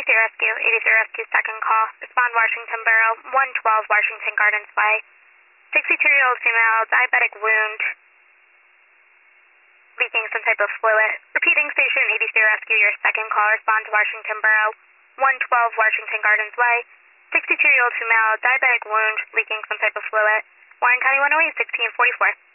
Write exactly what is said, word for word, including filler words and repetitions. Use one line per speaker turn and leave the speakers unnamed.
eighty-three Rescue, eighty-three Rescue, second call. Respond Washington Borough, one twelve Washington Gardens Way. sixty-two-year-old female, diabetic wound, leaking some type of fluid. Repeating station eighty-three Rescue, your second call. Respond to Washington Borough, one twelve Washington Gardens Way. sixty-two-year-old female, diabetic wound, leaking some type of fluid. Warren County one oh eight, sixteen forty-four.